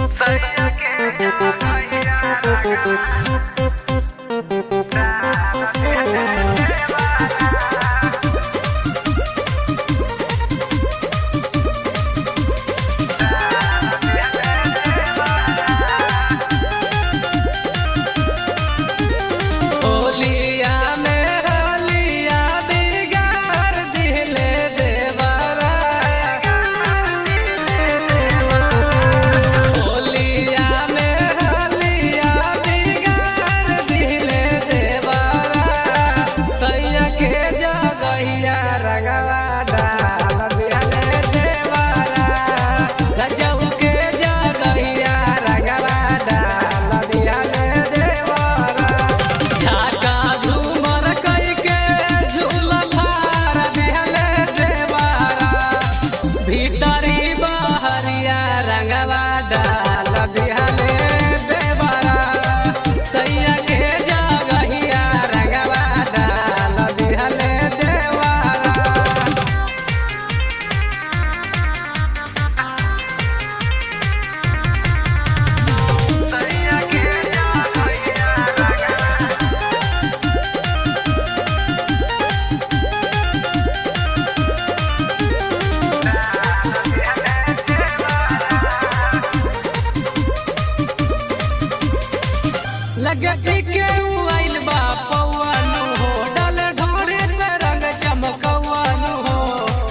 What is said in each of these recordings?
लगे के आइल बा पवन हो डल ढोरे पे रंग चमकवन हो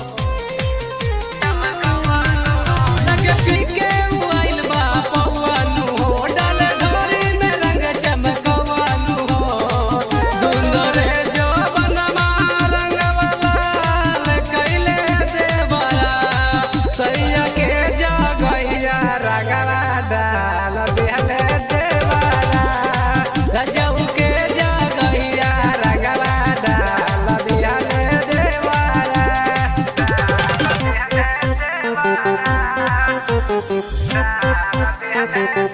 लगे के आइल बा पवन हो डल ढोरे में रंग चमकवन हो दुंदरे जो बनवा रंग वाला कैले देवरा सैया के जगैया रंगवा डाल देहले Yeah.